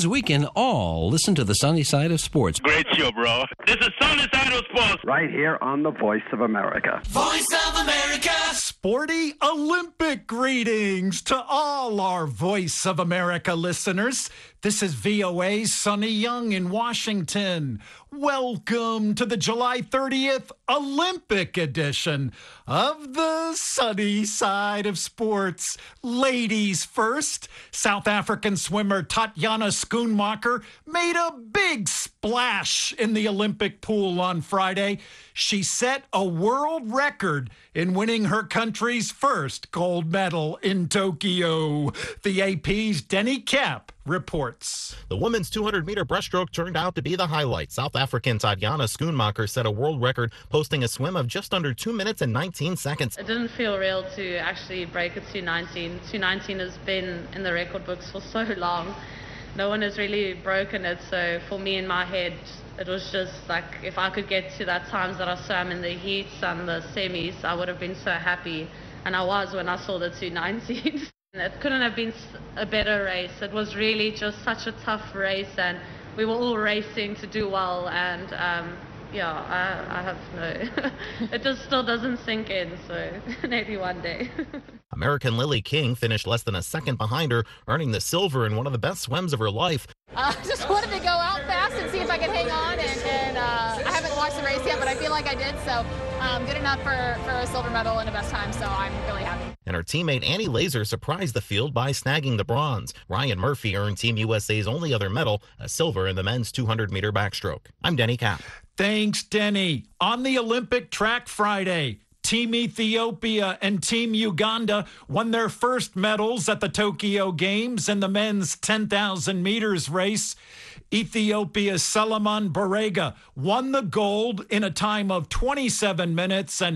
means we can all listen to the sunny side of sports. Great show, bro. This is Sunny Side of Sports. Right here on the Voice of America. Voice of America. Sporty Olympic greetings to all our Voice of America listeners. This is VOA's Sonny Young in Washington. Welcome to the July 30th Olympic edition of the Sunny Side of Sports. Ladies first, South African swimmer Tatjana Schoenmaker made a big splash in the Olympic pool on Friday. She set a world record in winning her country's first gold medal in Tokyo. The AP's Denny Cap reports. The women's 200-meter breaststroke turned out to be the highlight. South African Tatjana Schoenmaker set a world record, posting a swim of just under 2 minutes and 19 seconds. It didn't feel real to actually break a 2:19. 2:19 has been in the record books for so long. No one has really broken it, so for me in my head, it was just like if I could get to that times that I swam in the heats and the semis, I would have been so happy. And I was when I saw the 2:19. It couldn't have been a better race. It was really just such a tough race, and we were all racing to do well, and I have no, it just still doesn't sink in, so maybe one day. American Lily King finished less than a second behind her, earning the silver in one of the best swims of her life. I just wanted to go out fast and see if I could hang on, and I haven't watched the race yet, but I feel like I did, so good enough for a silver medal and a best time, so I'm really happy. And her teammate Annie Laser surprised the field by snagging the bronze. Ryan Murphy earned Team USA's only other medal, a silver in the men's 200-meter backstroke. I'm Denny Cap. Thanks, Denny. On the Olympic track Friday, Team Ethiopia and Team Uganda won their first medals at the Tokyo Games in the men's 10,000 meters race. Ethiopia's Solomon Barega won the gold in a time of 27 minutes and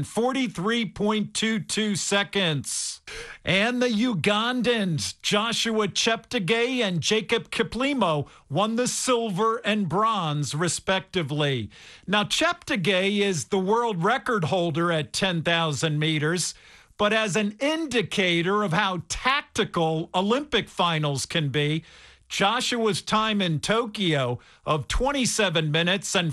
43.22 seconds. And the Ugandans, Joshua Cheptegei and Jacob Kiplimo, won the silver and bronze, respectively. Now, Cheptegei is the world record holder at 10,000 meters, but as an indicator of how tactical Olympic finals can be, Joshua's time in Tokyo of 27 minutes and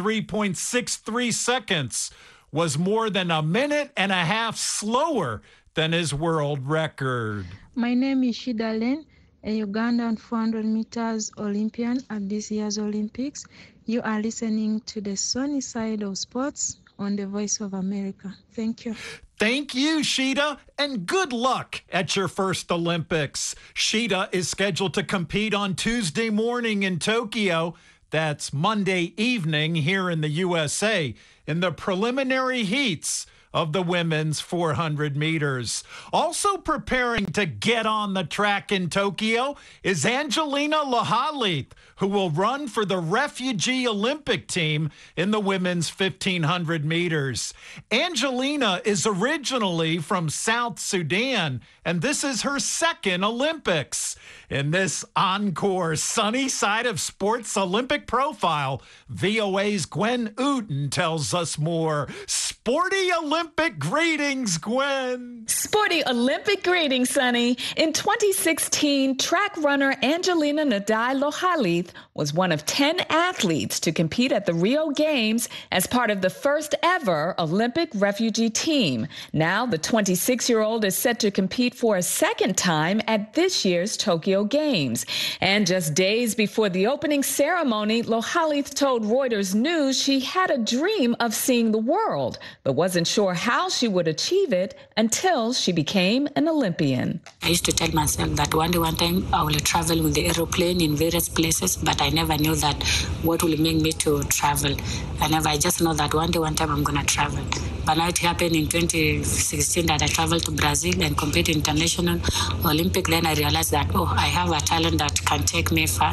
43.63 seconds was more than a minute and a half slower than his world record. My name is Shida Len, a Ugandan 400 meters Olympian at this year's Olympics. You are listening to the Sunny Side of Sports on the Voice of America. Thank you. Thank you, Shida, and good luck at your first Olympics. Shida is scheduled to compete on Tuesday morning in Tokyo. That's Monday evening here in the USA in the preliminary heats of the women's 400 meters. Also preparing to get on the track in Tokyo is Angelina Lahalith, who will run for the refugee Olympic team in the women's 1,500 meters. Angelina is originally from South Sudan, and this is her second Olympics. In this encore Sunny Side of Sports Olympic profile, VOA's Gwen Uten tells us more. Sporty Olympic greetings, Gwen. Sporty Olympic greetings, Sonny. In 2016, track runner Angelina Nadai Lahalith was one of 10 athletes to compete at the Rio Games as part of the first ever Olympic refugee team. Now, the 26-year-old is set to compete for a second time at this year's Tokyo Games. And just days before the opening ceremony, Lahalith told Reuters News she had a dream of seeing the world, but wasn't sure how she would achieve it until she became an Olympian. I used to tell myself that one time I will travel with the aeroplane in various places, but I never knew that what will make me to travel. I just know that one time I'm going to travel. But now it happened in 2016 that I traveled to Brazil and compete international Olympic. Then I realized that, I have a talent that can take me far.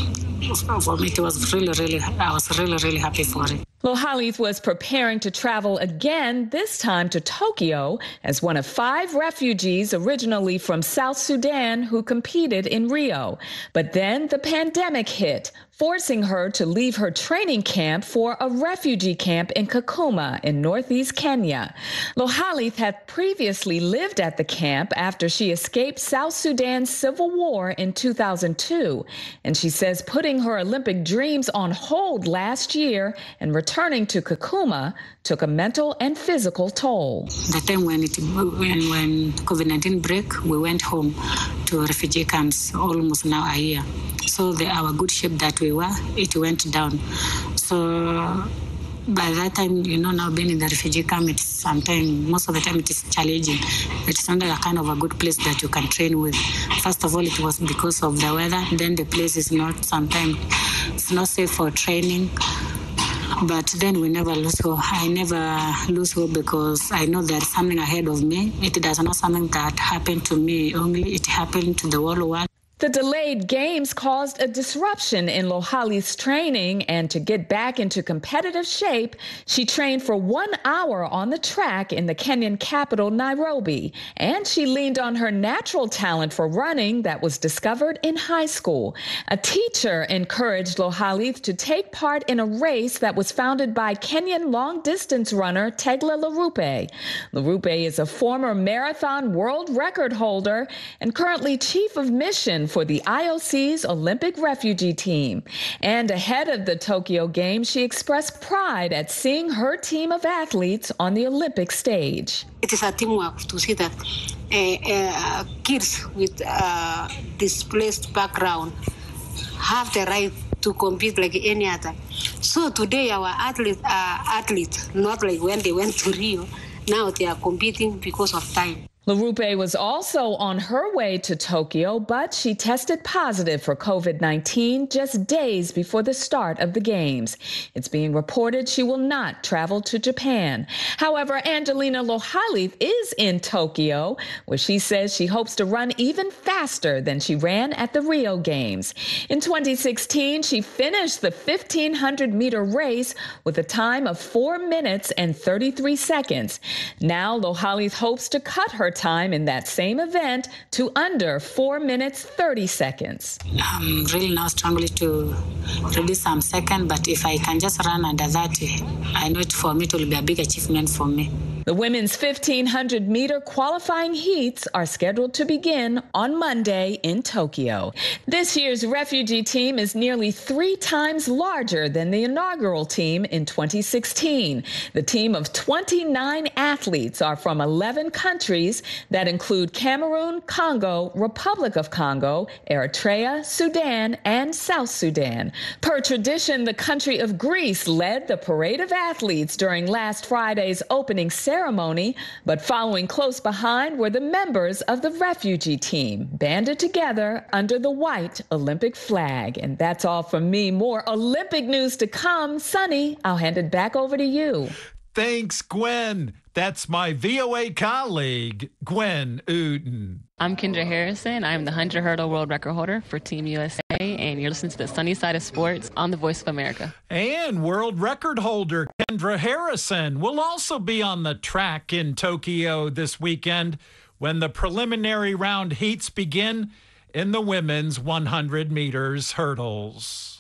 For me, it was I was really happy for it. Lahalith was preparing to travel again, this time to Tokyo, as one of 5 refugees originally from South Sudan who competed in Rio. But then the pandemic hit, forcing her to leave her training camp for a refugee camp in Kakuma in northeast Kenya. Lohalith had previously lived at the camp after she escaped South Sudan's civil war in 2002, and she says putting her Olympic dreams on hold last year and returning to Kakuma took a mental and physical toll. The time when COVID-19 broke, we went home to refugee camps almost now a year. So our good shape that we were, it went down. So by that time, now being in the refugee camp, most of the time it is challenging. It's not a kind of a good place that you can train with. First of all, it was because of the weather. Then the place is not, sometimes it's not safe for training. But then we never lose hope. I never lose hope because I know there's something ahead of me. It does not something that happened to me only. It happened to the whole world. The delayed games caused a disruption in Lohalith's training, and to get back into competitive shape, she trained for 1 hour on the track in the Kenyan capital, Nairobi, and she leaned on her natural talent for running that was discovered in high school. A teacher encouraged Lohalith to take part in a race that was founded by Kenyan long-distance runner Tegla Lerupe. Lerupe is a former marathon world record holder and currently chief of mission for the IOC's Olympic refugee team. And ahead of the Tokyo Games, she expressed pride at seeing her team of athletes on the Olympic stage. It is a teamwork to see that kids with displaced background have the right to compete like any other. So today our athletes are athletes, not like when they went to Rio. Now they are competing because of time. Lerupe was also on her way to Tokyo, but she tested positive for COVID-19 just days before the start of the Games. It's being reported she will not travel to Japan. However, Angelina Lohalith is in Tokyo, where she says she hopes to run even faster than she ran at the Rio Games. In 2016, she finished the 1,500-meter race with a time of 4 minutes and 33 seconds. Now, Lohalith hopes to cut her time in that same event to under 4 minutes 30 seconds. I'm really now strongly to reduce some second, but if I can just run under that, I know for me it will be a big achievement for me. The women's 1,500-meter qualifying heats are scheduled to begin on Monday in Tokyo. This year's refugee team is nearly 3 times larger than the inaugural team in 2016. The team of 29 athletes are from 11 countries that include Cameroon, Congo, Republic of Congo, Eritrea, Sudan, and South Sudan. Per tradition, the country of Greece led the parade of athletes during last Friday's opening ceremony, but following close behind were the members of the refugee team, banded together under the white Olympic flag. And that's all from me. More Olympic news to come. Sonny, I'll hand it back over to you. Thanks, Gwen. That's my VOA colleague, Gwen Uden. I'm Kendra Harrison. I'm the 100 hurdle world record holder for Team USA, and you're listening to the Sunny Side of Sports on the Voice of America. And world record holder Kendra Harrison will also be on the track in Tokyo this weekend when the preliminary round heats begin in the women's 100 meters hurdles.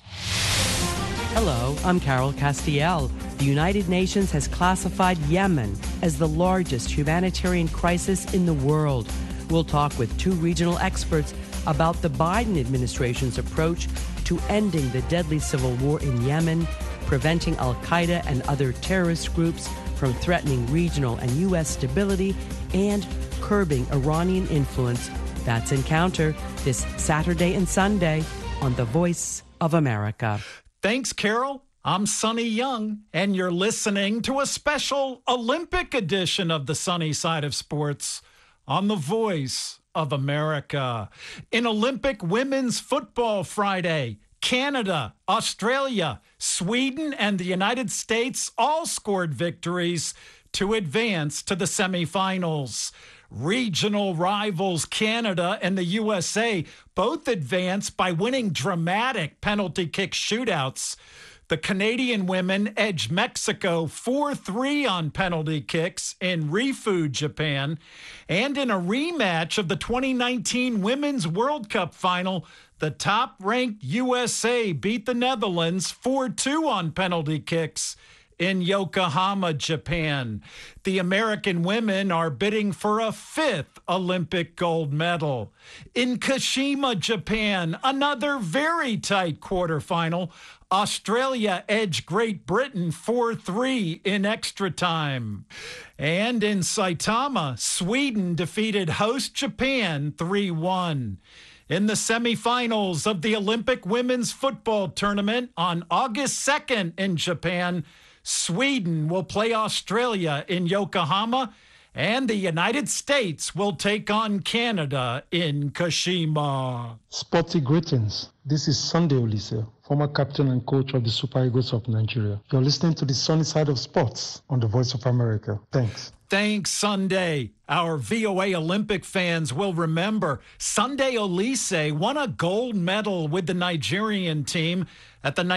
Hello, I'm Carol Castiel. The United Nations has classified Yemen as the largest humanitarian crisis in the world. We'll talk with 2 regional experts about the Biden administration's approach to ending the deadly civil war in Yemen, preventing Al-Qaeda and other terrorist groups from threatening regional and U.S. stability, and curbing Iranian influence. That's Encounter this Saturday and Sunday on The Voice of America. Thanks, Carol. I'm Sonny Young, and you're listening to a special Olympic edition of the Sunny Side of Sports on The Voice of America. In Olympic Women's Football Friday, Canada, Australia, Sweden, and the United States all scored victories to advance to the semifinals. Regional rivals Canada and the USA both advanced by winning dramatic penalty kick shootouts. The Canadian women edged Mexico 4-3 on penalty kicks in Rifu, Japan. And in a rematch of the 2019 Women's World Cup final, the top-ranked USA beat the Netherlands 4-2 on penalty kicks in Yokohama, Japan. The American women are bidding for a 5th Olympic gold medal. In Kashima, Japan, another very tight quarterfinal. Australia edged Great Britain 4-3 in extra time. And in Saitama, Sweden defeated host Japan 3-1. In the semifinals of the Olympic women's football tournament on August 2nd in Japan, Sweden will play Australia in Yokohama, and the United States will take on Canada in Kashima. Sporty greetings. This is Sunday Olise, former captain and coach of the Super Eagles of Nigeria. You're listening to the Sunny Side of Sports on the Voice of America. Thanks. Thanks, Sunday. Our VOA Olympic fans will remember Sunday Olise won a gold medal with the Nigerian team at the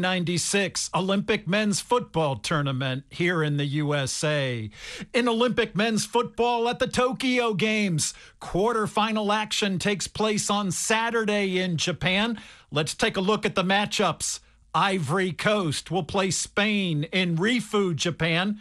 1996 Olympic men's football tournament here in the USA. In Olympic men's football at the Tokyo Games, quarterfinal action takes place on Saturday in Japan. Let's take a look at the matchups. Ivory Coast will play Spain in Rifu, Japan.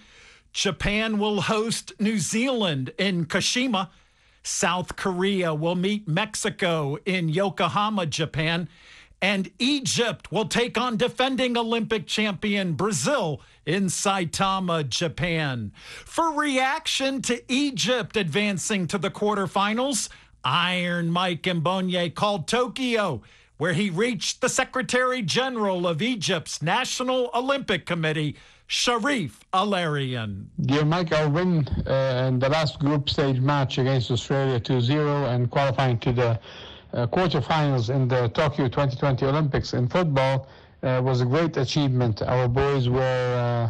Japan will host New Zealand in Kashima. South Korea will meet Mexico in Yokohama, Japan. And Egypt will take on defending Olympic champion Brazil in Saitama, Japan. For reaction to Egypt advancing to the quarterfinals, Iron Mike Mbonye called Tokyo, where he reached the Secretary General of Egypt's National Olympic Committee, Sharif Alarian. Dear Mike, our win in the last group stage match against Australia 2-0 and qualifying to the quarterfinals in the Tokyo 2020 Olympics in football was a great achievement. Our boys were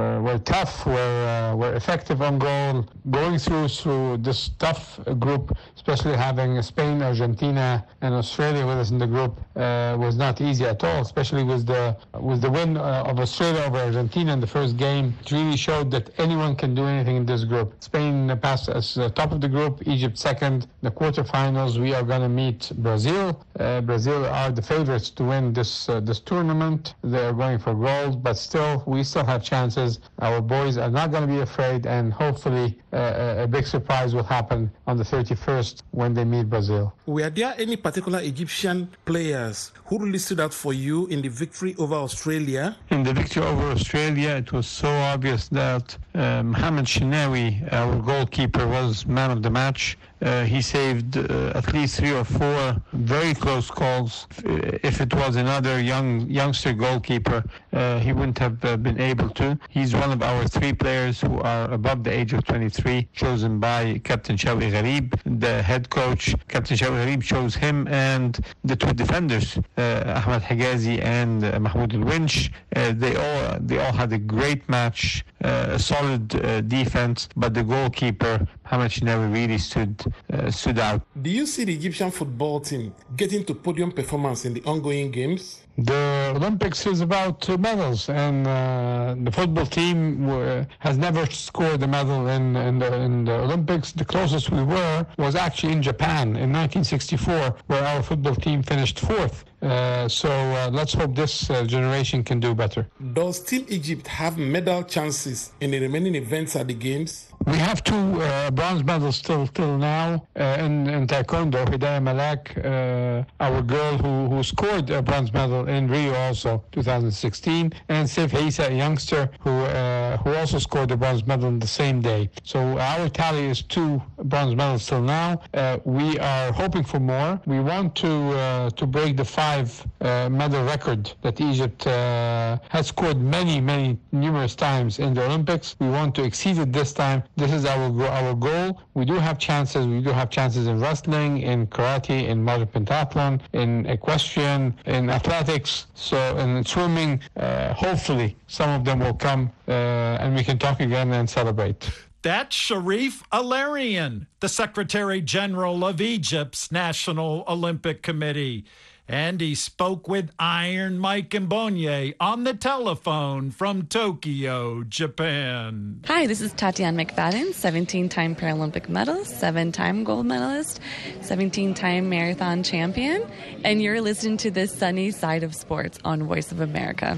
tough, were effective on goal. Going through this tough group, especially having Spain, Argentina, and Australia with us in the group, was not easy at all. Especially with the win of Australia over Argentina in the first game, it really showed that anyone can do anything in this group. Spain passed as top of the group, Egypt second. The quarterfinals, we are going to meet Brazil. Brazil are the favorites to win this tournament. They are going for gold, but still, we still have chances. Our boys are not going to be afraid, and hopefully a big surprise will happen on the 31st when they meet Brazil. Were there any particular Egyptian players who really stood out for you in the victory over Australia? In the victory over Australia, it was so obvious that Mohamed Shenawi, our goalkeeper, was man of the match. He saved at least 3 or 4 very close calls. If it was another youngster goalkeeper, he wouldn't have been able to. He's one of our 3 players who are above the age of 23, chosen by Captain Shawqi Gharib. The head coach, Captain Shawqi Gharib, chose him and the 2 defenders, Ahmed Higazi and Mahmoud El-Winch. They all had a great match, a solid defense, but the goalkeeper, Mohamed Shenawi, really stood out. Do you see the Egyptian football team getting to podium performance in the ongoing games? The Olympics is about medals, and the football team has never scored a medal in the Olympics. The closest we were was actually in Japan in 1964, where our football team finished 4th. So let's hope this generation can do better. Does Team Egypt have medal chances in the remaining events at the Games? We have 2 bronze medals till now in Taekwondo. Hidayah Malak, our girl who scored a bronze medal in Rio also, 2016, and Saif Isa, a youngster who also scored a bronze medal on the same day. So our tally is 2 bronze medals till now. We are hoping for more. We want to break the 5 medal record that Egypt has scored numerous times in the Olympics. We want to exceed it this time. This is our goal. We do have chances. We do have chances in wrestling, in karate, in modern pentathlon, in equestrian, in athletics, so in swimming. Hopefully, some of them will come, and we can talk again and celebrate. That's Sharif Alarian, the Secretary General of Egypt's National Olympic Committee. And he spoke with Iron Mike Mbonye on the telephone from Tokyo, Japan. Hi, this is Tatiana McFadden, 17-time Paralympic medalist, 7-time gold medalist, 17-time marathon champion, and you're listening to the Sunny Side of Sports on Voice of America.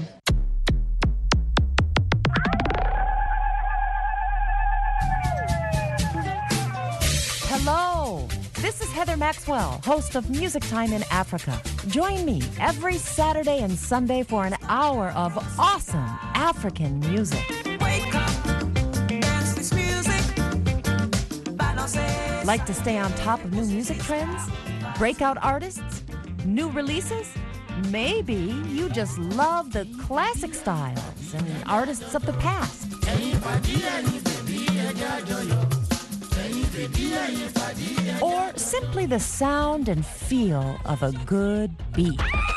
Hello, this is Heather Maxwell, host of Music Time in Africa. Join me every Saturday and Sunday for an hour of awesome African music. Wake up, dance this music. Like to stay on top of new music trends? Breakout artists? New releases? Maybe you just love the classic styles and artists of the past. Or simply the sound and feel of a good beat.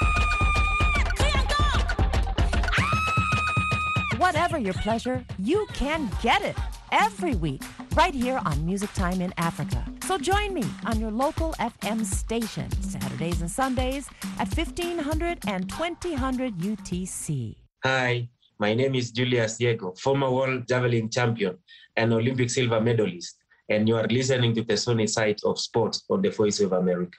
Whatever your pleasure, you can get it every week right here on Music Time in Africa. So join me on your local FM station, Saturdays and Sundays at 1500 and 2000 UTC. Hi, my name is Julius Diego, former world javelin champion and Olympic silver medalist, and you are listening to the Sunny Side of Sports on the Voice of America.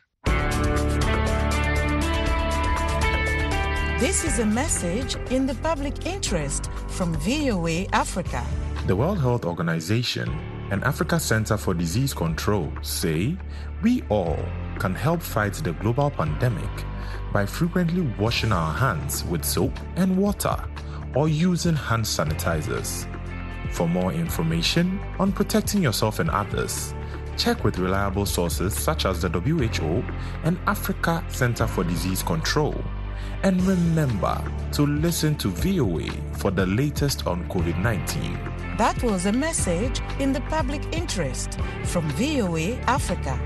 This is a message in the public interest from VOA Africa. The World Health Organization and Africa Center for Disease Control say we all can help fight the global pandemic by frequently washing our hands with soap and water or using hand sanitizers. For more information on protecting yourself and others, check with reliable sources such as the WHO and Africa Center for Disease Control. And remember to listen to VOA for the latest on COVID-19. That was a message in the public interest from VOA Africa.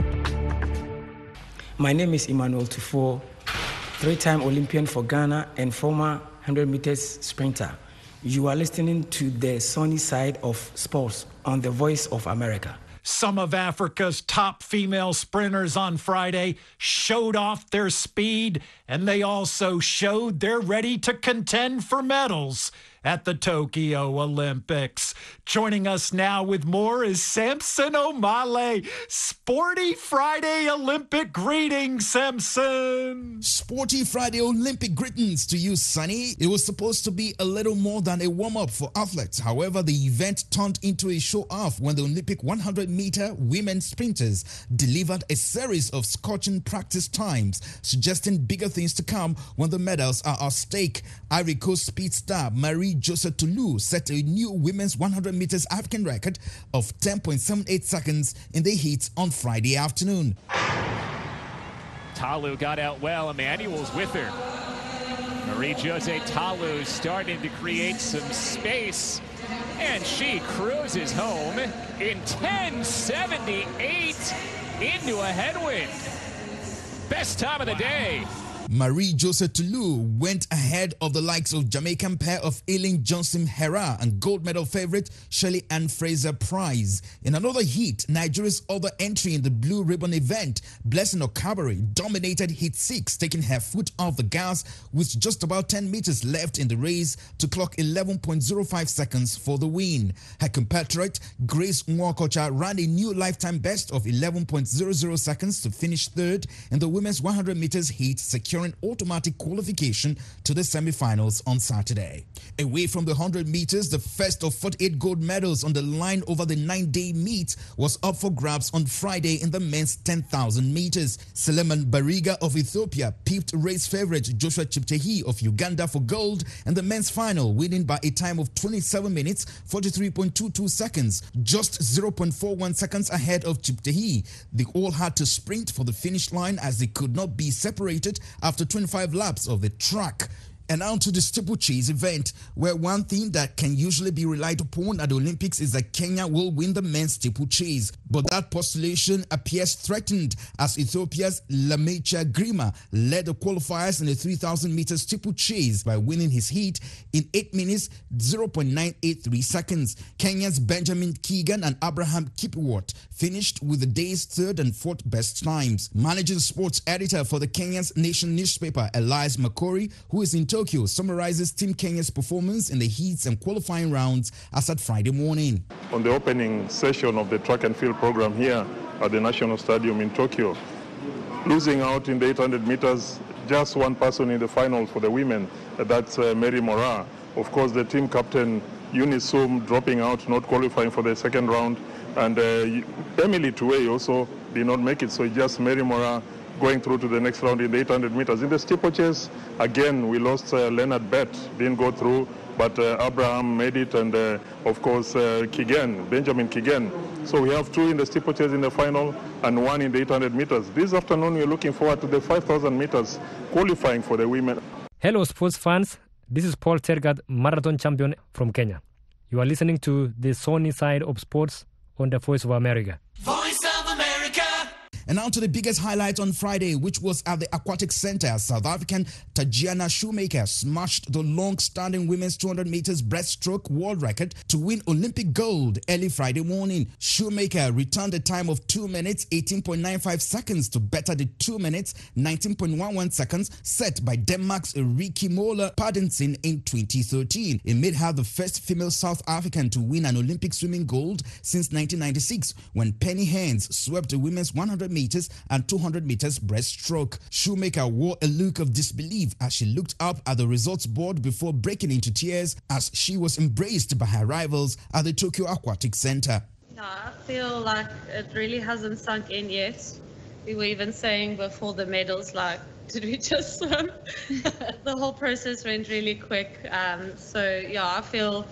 My name is Emmanuel Tufo, 3-time Olympian for Ghana and former 100 meters sprinter. You are listening to the Sunny Side of Sports on the Voice of America. Some of Africa's top female sprinters on Friday showed off their speed, and they also showed they're ready to contend for medals at the Tokyo Olympics. Joining us now with more is Samson Omale. Sporty Friday Olympic greetings, Samson. Sporty Friday Olympic greetings to you, Sonny. It was supposed to be a little more than a warm-up for athletes. However, the event turned into a show-off when the Olympic 100-meter women sprinters delivered a series of scorching practice times, suggesting bigger things to come when the medals are at stake. Ivory Coast speed star Marie-Josée Toulou set a new women's 100 meters African record of 10.78 seconds in the heat on Friday afternoon. Toulou got out well. Emmanuel's with her. Marie-Josée Toulou starting to create some space, and she cruises home in 10:78 into a headwind. Best time of the day. Marie-Josée Toulou went ahead of the likes of Jamaican pair of Eileen Johnson-Hera and gold medal favorite Shirley Ann Fraser-Price. In another heat, Nigeria's other entry in the blue ribbon event, Blessing Okabari, dominated heat 6, taking her foot off the gas with just about 10 meters left in the race to clock 11.05 seconds for the win. Her compatriot, Grace Nwakocha, ran a new lifetime best of 11.00 seconds to finish third in the women's 100 meters heat, securing automatic qualification to the semi-finals on Saturday. Away from the 100 meters, the first of 48 gold medals on the line over the 9-day meet was up for grabs on Friday in the men's 10,000 meters. Suleiman Bariga of Ethiopia pipped race favorite Joshua Cheptegei of Uganda for gold in the men's final, winning by a time of 27 minutes 43.22 seconds, just 0.41 seconds ahead of Cheptegei. They all had to sprint for the finish line as they could not be separated after 25 laps of the track. And now to the steeplechase event, where one thing that can usually be relied upon at the Olympics is that Kenya will win the men's steeplechase. But that postulation appears threatened as Ethiopia's Lamechia Grima led the qualifiers in the 3,000 meter steeplechase by winning his heat in 8 minutes 0.983 seconds. Kenya's Benjamin Keegan and Abraham Kipiwot finished with the day's third and fourth best times. Managing sports editor for the Kenya's Nation newspaper, Elias Makori, who is in Tokyo, summarizes Team Kenya's performance in the heats and qualifying rounds as at Friday morning. On the opening session of the track and field program here at the National Stadium in Tokyo, losing out in the 800 meters, just one person in the final for the women, that's Mary Moraa. Of course, the team captain, Eunice Soom, dropping out, not qualifying for the second round, and Emily Tuwei also did not make it, so just Mary Moraa going through to the next round in the 800 meters. In the steeplechase, again, we lost Leonard Bett, didn't go through, but Abraham made it, and of course, Benjamin Kigen. So we have 2 in the steeplechase in the final and 1 in the 800 meters. This afternoon, we're looking forward to the 5,000 meters qualifying for the women. Hello, sports fans. This is Paul Tergat, marathon champion from Kenya. You are listening to the Sunny Side of Sports on the Voice of America. Voice of America. And now to the biggest highlight on Friday, which was at the Aquatic Center. South African Tajiana Shoemaker smashed the long-standing women's 200 meters breaststroke world record to win Olympic gold early Friday morning. Shoemaker returned a time of 2 minutes 18.95 seconds to better the 2 minutes 19.11 seconds set by Denmark's Rikke Moller Pedersen in 2013. It made her the first female South African to win an Olympic swimming gold since 1996, when Penny Hens swept the women's 100 meters and 200 meters breaststroke. Shoemaker wore a look of disbelief as she looked up at the results board before breaking into tears as she was embraced by her rivals at the Tokyo Aquatic Center. Yeah, I feel like it really hasn't sunk in yet. We were even saying before the medals, like, did we just swim? The whole process went really quick. So yeah,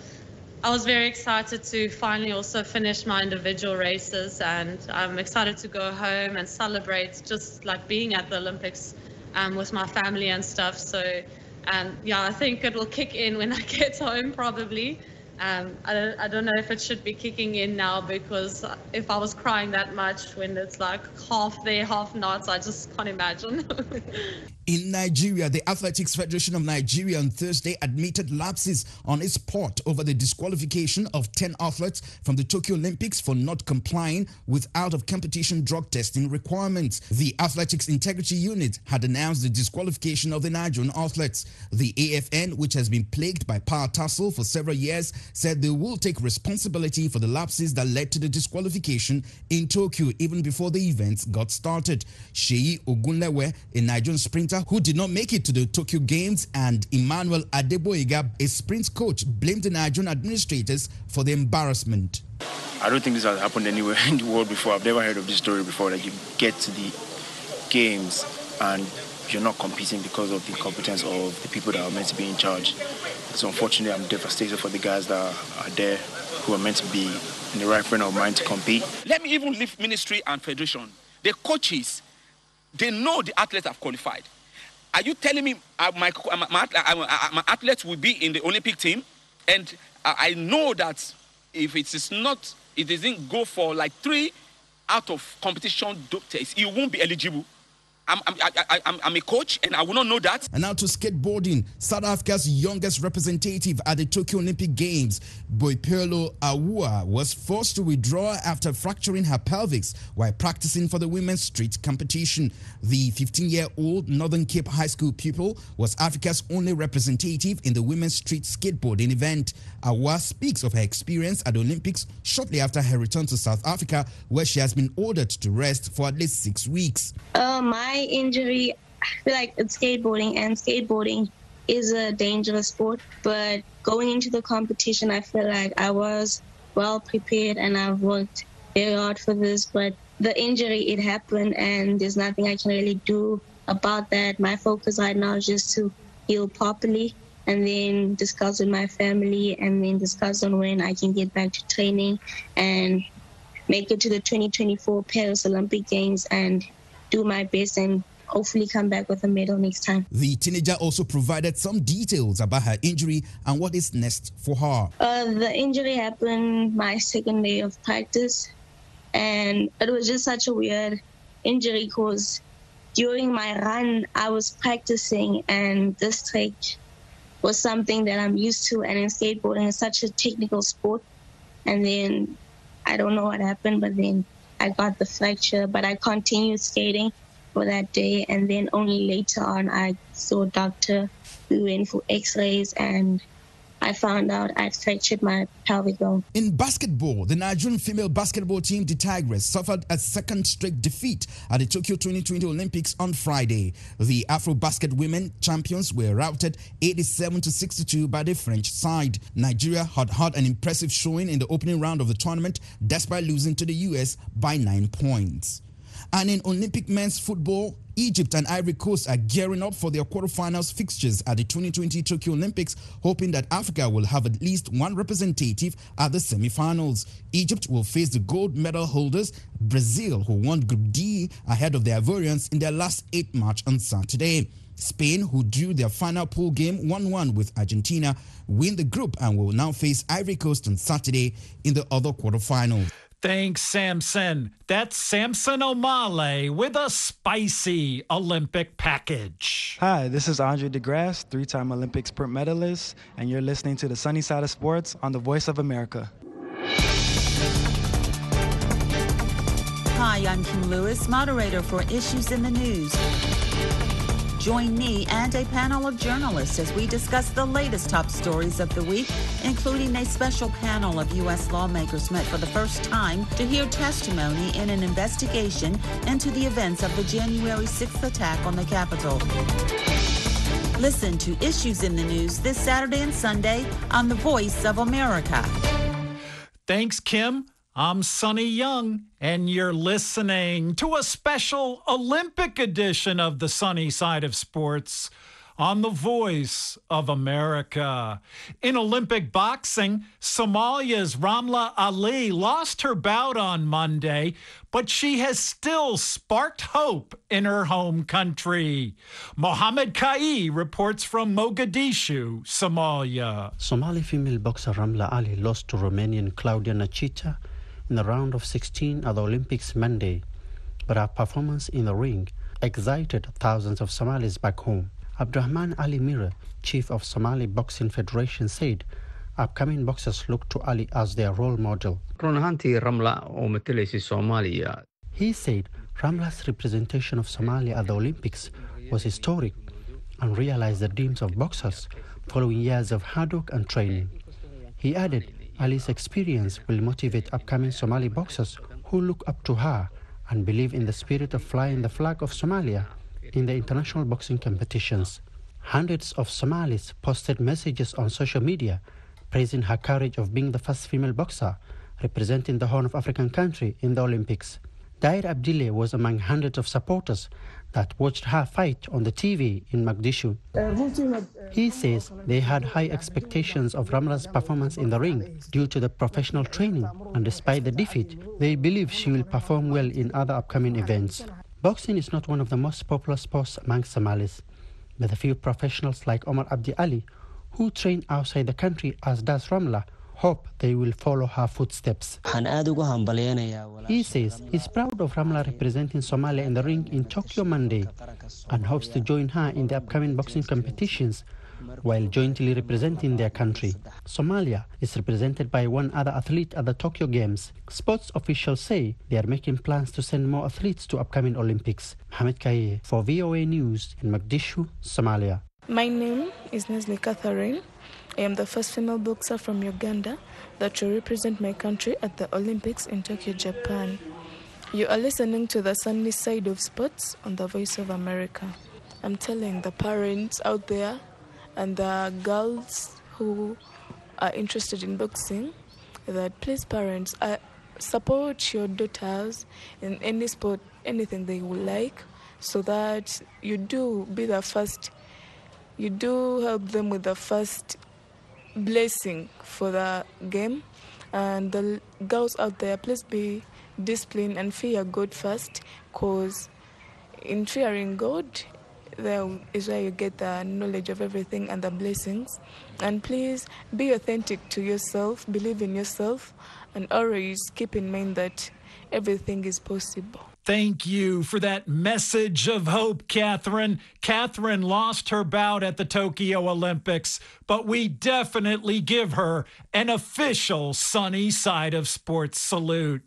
I was very excited to finally also finish my individual races, and I'm excited to go home and celebrate just like being at the Olympics with my family and stuff. So yeah, I think it will kick in when I get home probably. I don't know if it should be kicking in now, because if I was crying that much when it's like half there, half not, I just can't imagine. In Nigeria, the Athletics Federation of Nigeria on Thursday admitted lapses on its part over the disqualification of 10 athletes from the Tokyo Olympics for not complying with out-of-competition drug testing requirements. The Athletics Integrity Unit had announced the disqualification of the Nigerian athletes. The AFN, which has been plagued by power tussle for several years, said they will take responsibility for the lapses that led to the disqualification in Tokyo even before the events got started. Sheyi Ogunlewe, a Nigerian sprinter who did not make it to the Tokyo Games, and Emmanuel Adeboyega, a sprint coach, blamed the Nigerian administrators for the embarrassment. I don't think this has happened anywhere in the world before. I've never heard of this story before, that you get to the games and you're not competing because of the incompetence of the people that are meant to be in charge. So unfortunately, I'm devastated for the guys that are there who are meant to be in the right frame of mind to compete. Let me even leave ministry and federation. The coaches, they know the athletes have qualified. Are you telling me my athletes will be in the Olympic team? And I know that if it doesn't go for like 3 out of competition dope tests, you won't be eligible. I'm a coach and I will not know that. And now to skateboarding. South Africa's youngest representative at the Tokyo Olympic Games, Boipelo Awua, was forced to withdraw after fracturing her pelvis while practicing for the women's street competition. The 15-year-old Northern Cape High School pupil was Africa's only representative in the women's street skateboarding event. Awua speaks of her experience at the Olympics shortly after her return to South Africa, where she has been ordered to rest for at least 6 weeks. My injury, I feel like it's skateboarding, and skateboarding is a dangerous sport. But going into the competition, I feel like I was well prepared and I've worked very hard for this. But the injury, it happened, and there's nothing I can really do about that. My focus right now is just to heal properly and then discuss with my family and then discuss on when I can get back to training and make it to the 2024 Paris Olympic Games and do my best and hopefully come back with a medal next time. The teenager also provided some details about her injury and what is next for her. The injury happened my second day of practice, and it was just such a weird injury because during my run, I was practicing, and this trick was something that I'm used to, and in skateboarding, it's such a technical sport. And then I don't know what happened, but then I got the fracture, but I continued skating for that day, and then only later on I saw a doctor. We went for x-rays, and I found out I'd fractured my pelvic bone. In basketball, the Nigerian female basketball team, the Tigress, suffered a second straight defeat at the Tokyo 2020 Olympics on Friday. The Afro-Basket women champions were routed 87-62 by the French side. Nigeria had an impressive showing in the opening round of the tournament despite losing to the US by 9 points. And in Olympic men's football, Egypt and Ivory Coast are gearing up for their quarterfinals fixtures at the 2020 Tokyo Olympics, hoping that Africa will have at least one representative at the semi-finals. Egypt will face the gold medal holders, Brazil, who won Group D ahead of the Ivorians in their last 8 match on Saturday. Spain, who drew their final pool game 1-1 with Argentina, win the group and will now face Ivory Coast on Saturday in the other quarterfinals. Thanks, Samson. That's Samson O'Malley with a spicy Olympic package. Hi, this is Andre DeGrasse, 3-time Olympic sprint medalist, and you're listening to the Sunny Side of Sports on the Voice of America. Hi, I'm Kim Lewis, moderator for Issues in the News. Join me and a panel of journalists as we discuss the latest top stories of the week, including a special panel of U.S. lawmakers met for the first time to hear testimony in an investigation into the events of the January 6th attack on the Capitol. Listen to Issues in the News this Saturday and Sunday on The Voice of America. Thanks, Kim. I'm Sonny Young, and you're listening to a special Olympic edition of the Sunny Side of Sports on the Voice of America. In Olympic boxing, Somalia's Ramla Ali lost her bout on Monday, but she has still sparked hope in her home country. Mohammed Kai reports from Mogadishu, Somalia. Somali female boxer Ramla Ali lost to Romanian Claudia Nachita in the round of 16 at the Olympics Monday, but her performance in the ring excited thousands of Somalis back home. Abdurrahman Ali Mira, chief of Somali Boxing Federation, said upcoming boxers look to Ali as their role model. He said Ramla's representation of Somalia at the Olympics was historic and realized the dreams of boxers following years of hard work and training. He added Ali's experience will motivate upcoming Somali boxers who look up to her and believe in the spirit of flying the flag of Somalia in the international boxing competitions. Hundreds of Somalis posted messages on social media praising her courage of being the first female boxer representing the Horn of African country in the Olympics. Dair Abdille was among hundreds of supporters that watched her fight on the TV in Mogadishu. He says they had high expectations of Ramla's performance in the ring due to the professional training, and despite the defeat, they believe she will perform well in other upcoming events. Boxing is not one of the most popular sports among Somalis, but a few professionals like Omar Abdi Ali, who train outside the country as does Ramla, hope they will follow her footsteps. He says he's proud of Ramla representing Somalia in the ring in Tokyo Monday and hopes to join her in the upcoming boxing competitions while jointly representing their country. Somalia is represented by one other athlete at the Tokyo Games. Sports officials say they are making plans to send more athletes to upcoming Olympics. Hamid Kaye for VOA News in Mogadishu, Somalia. My name is Nesli Catherine. I am the first female boxer from Uganda that will represent my country at the Olympics in Tokyo, Japan. You are listening to the Sunny Side of Sports on the Voice of America. I'm telling the parents out there and the girls who are interested in boxing that please, parents, support your daughters in any sport, anything they would like, so that you do be the first, you do help them with the first blessing for the game. And the girls out there, please be disciplined and fear God first, because In fearing God, there is where you get the knowledge of everything and the blessings. And please be authentic to yourself, believe in yourself, and always keep in mind that everything is possible. Thank you for that message of hope, Catherine. Catherine lost her bout at the Tokyo Olympics, but we definitely give her an official Sunny Side of Sports salute.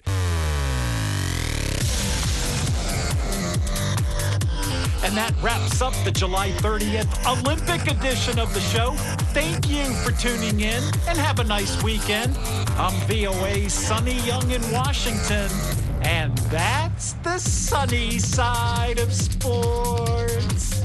And that wraps up the July 30th Olympic edition of the show. Thank you for tuning in and have a nice weekend. I'm VOA's Sonny Young in Washington, and that's the Sunny Side of Sports.